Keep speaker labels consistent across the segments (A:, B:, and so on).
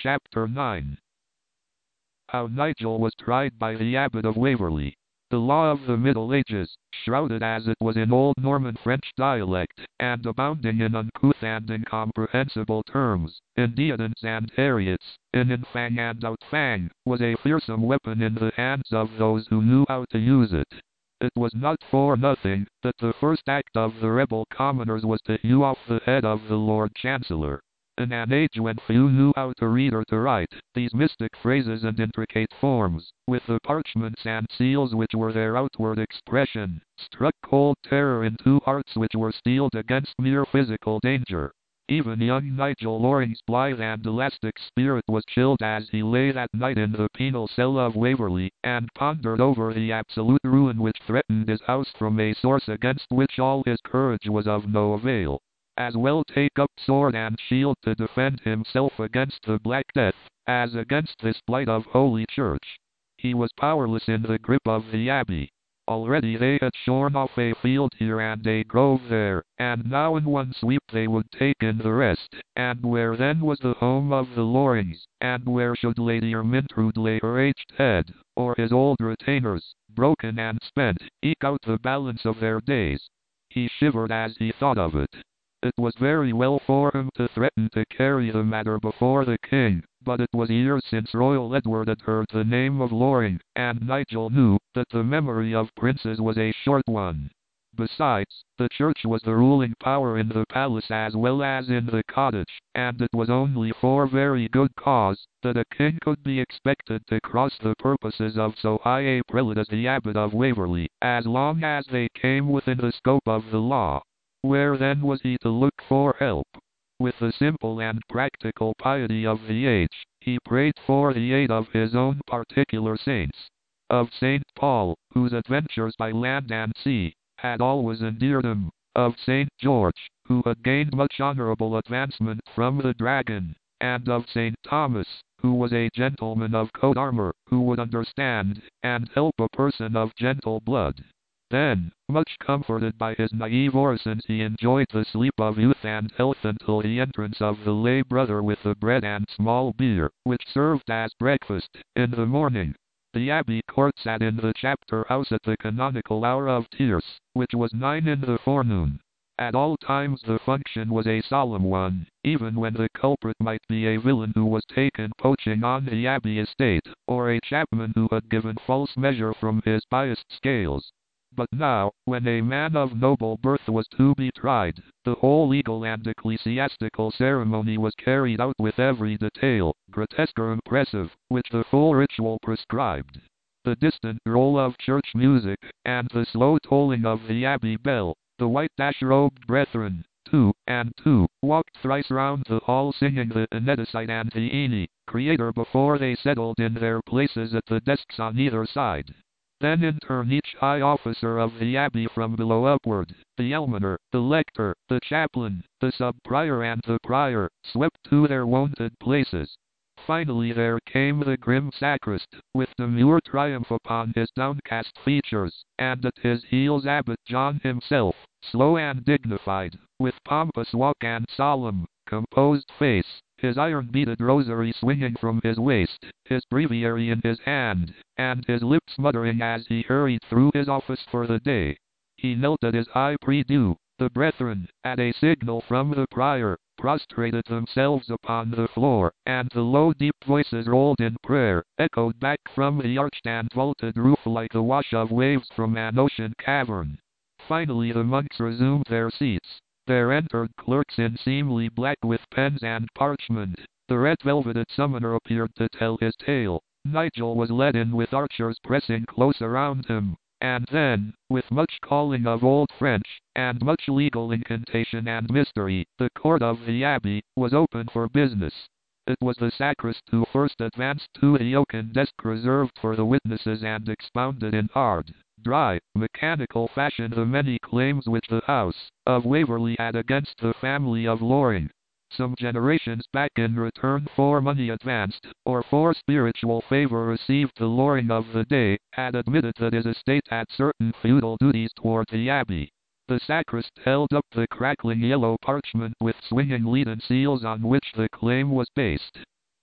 A: Chapter 9. How Nigel was tried by the Abbot of Waverley. The law of the Middle Ages, shrouded as it was in old Norman French dialect, and abounding in uncouth and incomprehensible terms, in deodants and heriates, in infang and outfang, was a fearsome weapon in the hands of those who knew how to use it. It was not for nothing that the first act of the rebel commoners was to hew off the head of the Lord Chancellor. In an age when few knew how to read or to write, these mystic phrases and intricate forms, with the parchments and seals which were their outward expression, struck cold terror into hearts which were steeled against mere physical danger. Even young Nigel Loring's blithe and elastic spirit was chilled as he lay that night in the penal cell of Waverley, and pondered over the absolute ruin which threatened his house from a source against which all his courage was of no avail. As well take up sword and shield to defend himself against the Black Death, as against this blight of Holy Church. He was powerless in the grip of the Abbey. Already they had shorn off a field here and a grove there, and now in one sweep they would take in the rest. And where then was the home of the Lorings, and where should Lady Ermintrude lay her aged head, or his old retainers, broken and spent, eke out the balance of their days? He shivered as he thought of it. It was very well for him to threaten to carry the matter before the king, but it was years since Royal Edward had heard the name of Loring, and Nigel knew that the memory of princes was a short one. Besides, the church was the ruling power in the palace as well as in the cottage, and it was only for very good cause that a king could be expected to cross the purposes of so high a prelate as the Abbot of Waverley, as long as they came within the scope of the law. Where then was he to look for help? With the simple and practical piety of the age, he prayed for the aid of his own particular saints. Of St. Paul, whose adventures by land and sea had always endeared him. Of St. George, who had gained much honorable advancement from the dragon. And of St. Thomas, who was a gentleman of coat armor, who would understand and help a person of gentle blood. Then, much comforted by his naive orisons, he enjoyed the sleep of youth and health until the entrance of the lay brother with the bread and small beer, which served as breakfast, in the morning. The Abbey court sat in the chapter house at the canonical hour of tierce, which was 9 in the forenoon. At all times the function was a solemn one, even when the culprit might be a villain who was taken poaching on the Abbey estate, or a chapman who had given false measure from his biased scales. But now, when a man of noble birth was to be tried, the whole legal and ecclesiastical ceremony was carried out with every detail, grotesque or impressive, which the full ritual prescribed. The distant roll of church music, and the slow tolling of the Abbey bell, the white-robed brethren, 2 and 2, walked thrice round the hall singing the Aneticite and the Aene, Creator before they settled in their places at the desks on either side. Then in turn each high officer of the Abbey from below upward, the almoner, the lector, the chaplain, the sub-prior and the prior, swept to their wonted places. Finally there came the grim sacrist, with demure triumph upon his downcast features, and at his heels Abbot John himself, slow and dignified, with pompous walk and solemn, composed face, his iron-beaded rosary swinging from his waist, his breviary in his hand, and his lips muttering as he hurried through his office for the day. He knelt at his high prie-dieu. The brethren, at a signal from the prior, prostrated themselves upon the floor, and the low deep voices rolled in prayer, echoed back from the arched and vaulted roof like the wash of waves from an ocean cavern. Finally the monks resumed their seats. There entered clerks in seemly black with pens and parchment. The red-velveted summoner appeared to tell his tale. Nigel was led in with archers pressing close around him. And then, with much calling of old French, and much legal incantation and mystery, the court of the Abbey was open for business. It was the sacrist who first advanced to the oaken desk reserved for the witnesses and expounded in hard, dry, mechanical fashion the many claims which the house of Waverley had against the family of Loring. Some generations back in return for money advanced, or for spiritual favor received, the Loring of the day had admitted that his estate had certain feudal duties toward the Abbey. The sacrist held up the crackling yellow parchment with swinging leaden seals on which the claim was based.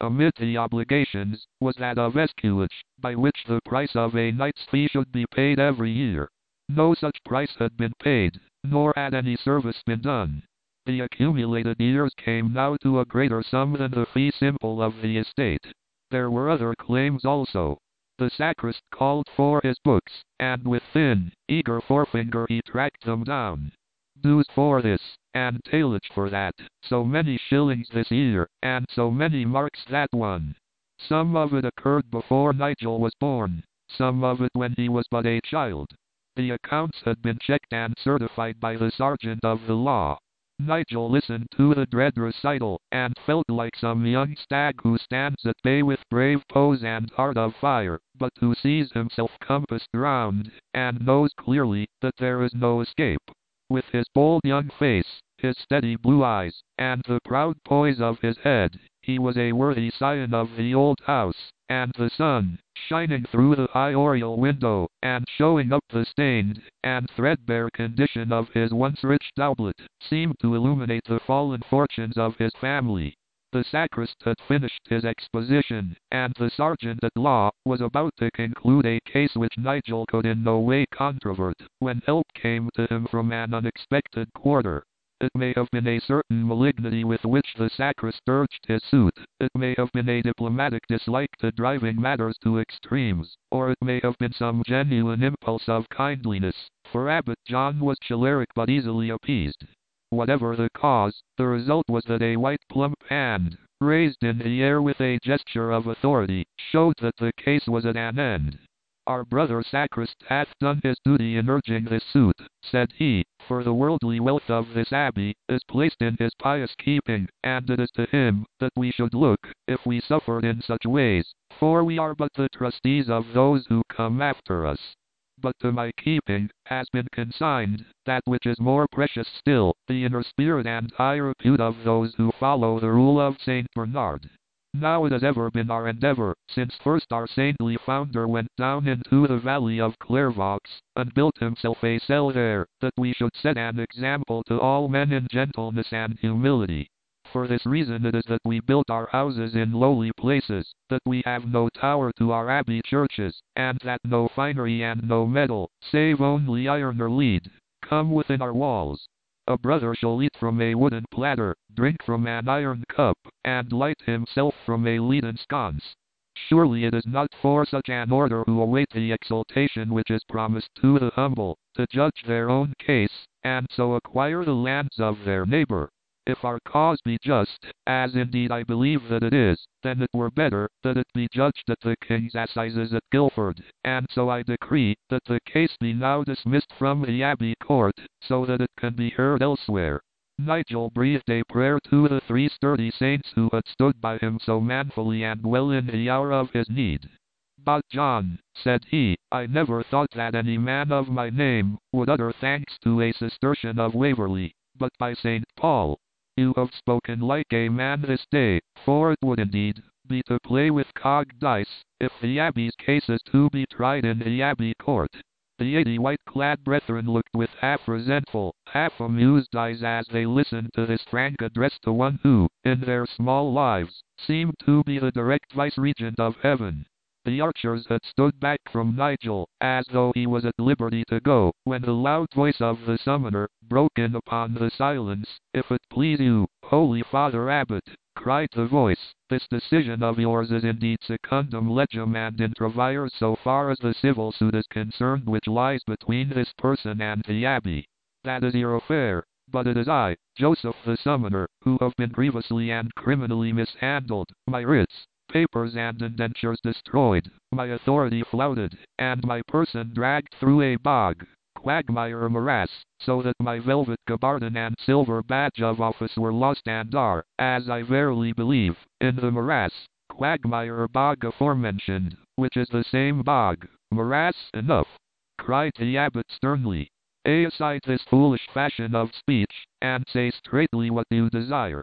A: amid the obligations, was that of escuage, by which the price of a knight's fee should be paid every year. No such price had been paid, nor had any service been done. The accumulated years came now to a greater sum than the fee simple of the estate. There were other claims also. The sacrist called for his books, and with thin, eager forefinger he tracked them down. Dues for this, and tailage for that, so many shillings this year, and so many marks that one. Some of it occurred before Nigel was born, some of it when he was but a child. The accounts had been checked and certified by the sergeant of the law. Nigel listened to the dread recital, and felt like some young stag who stands at bay with brave pose and heart of fire, but who sees himself compassed round, and knows clearly that there is no escape. With his bold young face, his steady blue eyes, and the proud poise of his head, he was a worthy scion of the old house, and the sun, shining through the high oriel window, and showing up the stained and threadbare condition of his once rich doublet, seemed to illuminate the fallen fortunes of his family. The sacrist had finished his exposition, and the sergeant at law was about to conclude a case which Nigel could in no way controvert, when help came to him from an unexpected quarter. It may have been a certain malignity with which the sacrist urged his suit, it may have been a diplomatic dislike to driving matters to extremes, or it may have been some genuine impulse of kindliness, for Abbot John was choleric but easily appeased. Whatever the cause, the result was that a white plump hand, raised in the air with a gesture of authority, showed that the case was at an end. Our brother sacrist hath done his duty in urging this suit, said he, for the worldly wealth of this abbey is placed in his pious keeping, and it is to him that we should look, if we suffered in such ways, for we are but the trustees of those who come after us. But to my keeping has been consigned that which is more precious still, the inner spirit and high repute of those who follow the rule of Saint Bernard. Now it has ever been our endeavor, since first our saintly founder went down into the valley of Clairvaux, and built himself a cell there, that we should set an example to all men in gentleness and humility. For this reason it is that we built our houses in lowly places, that we have no tower to our abbey churches, and that no finery and no metal, save only iron or lead, come within our walls. A brother shall eat from a wooden platter, drink from an iron cup, and light himself from a leaden sconce. Surely it is not for such an order who await the exaltation which is promised to the humble, to judge their own case, and so acquire the lands of their neighbor. If our cause be just, as indeed I believe that it is, then it were better that it be judged at the King's Assizes at Guildford, and so I decree that the case be now dismissed from the Abbey Court, so that it can be heard elsewhere. Nigel breathed a prayer to the 3 sturdy saints who had stood by him so manfully and well in the hour of his need. But John, said he, I never thought that any man of my name would utter thanks to a Cistercian of Waverley, but by St. Paul, you have spoken like a man this day, for it would indeed be to play with cogged dice, if the Abbey's case is to be tried in the Abbey Court. The 80 white-clad brethren looked with half resentful, half amused eyes as they listened to this frank address to one who, in their small lives, seemed to be the direct vice-regent of heaven. The archers had stood back from Nigel, as though he was at liberty to go, when the loud voice of the summoner broke in upon the silence. If it please you, Holy Father Abbot, cried the voice, this decision of yours is indeed secundum legem and intra vires so far as the civil suit is concerned which lies between this person and the abbey. That is your affair, but it is I, Joseph the summoner, who have been grievously and criminally mishandled, my writs, papers and indentures destroyed, my authority flouted, and my person dragged through a bog, quagmire morass, so that my velvet gabardine and silver badge of office were lost and are, as I verily believe, in the morass, quagmire or bog aforementioned, which is the same bog. Morass enough, cried the abbot sternly. Lay aside this foolish fashion of speech, and say straightly what you desire.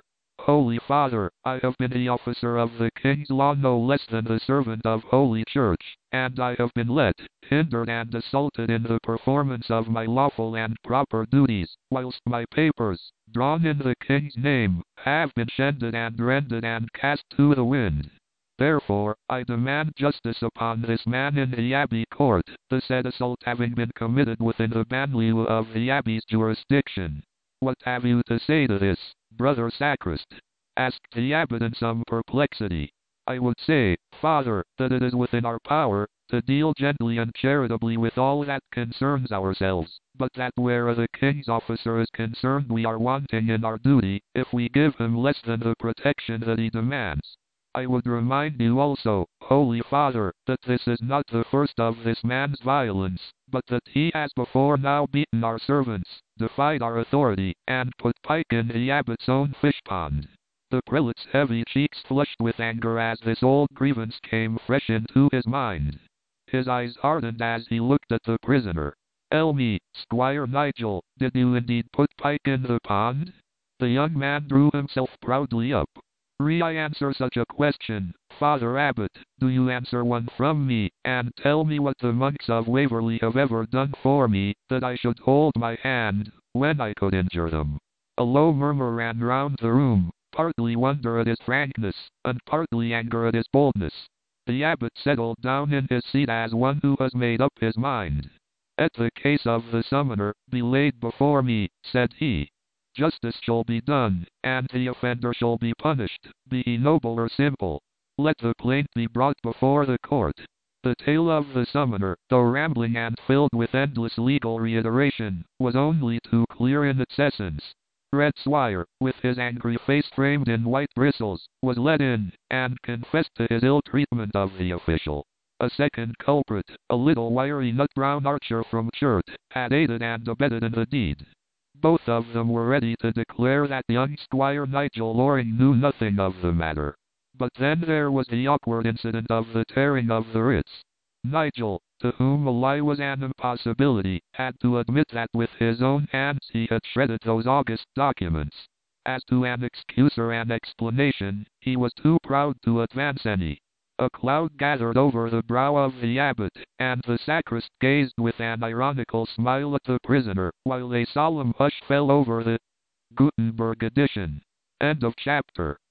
A: Holy Father, I have been the officer of the King's law no less than the servant of Holy Church, and I have been let, hindered and assaulted in the performance of my lawful and proper duties, whilst my papers, drawn in the King's name, have been shended and rended and cast to the wind. Therefore, I demand justice upon this man in the Abbey Court, the said assault having been committed within the banlieue of the Abbey's jurisdiction. What have you to say to this, brother sacrist? Asked the abbot in some perplexity. I would say, Father, that it is within our power to deal gently and charitably with all that concerns ourselves, but that where the King's officer is concerned we are wanting in our duty, if we give him less than the protection that he demands. I would remind you also, Holy Father, that this is not the first of this man's violence, but that he has before now beaten our servants, defied our authority, and put Pike in the abbot's own fish pond. The prelate's heavy cheeks flushed with anger as this old grievance came fresh into his mind. His eyes hardened as he looked at the prisoner. Tell me, Squire Nigel, did you indeed put Pike in the pond? The young man drew himself proudly up. I answer such a question, Father Abbot, do you answer one from me, and tell me what the monks of Waverley have ever done for me, that I should hold my hand, when I could injure them. A low murmur ran round the room, partly wonder at his frankness, and partly anger at his boldness. The abbot settled down in his seat as one who has made up his mind. Let the case of the summoner be laid before me, said he. Justice shall be done, and the offender shall be punished, be he noble or simple. Let the plaint be brought before the court. The tale of the summoner, though rambling and filled with endless legal reiteration, was only too clear in its essence. Red Swire, with his angry face framed in white bristles, was led in, and confessed to his ill treatment of the official. A second culprit, a little wiry nut-brown archer from Churt, had aided and abetted in the deed. Both of them were ready to declare that young Squire Nigel Loring knew nothing of the matter. But then there was the awkward incident of the tearing of the writs. Nigel, to whom a lie was an impossibility, had to admit that with his own hands he had shredded those august documents. As to an excuse or an explanation, he was too proud to advance any. A cloud gathered over the brow of the abbot, and the sacrist gazed with an ironical smile at the prisoner, while a solemn hush fell over the Gutenberg edition. End of chapter.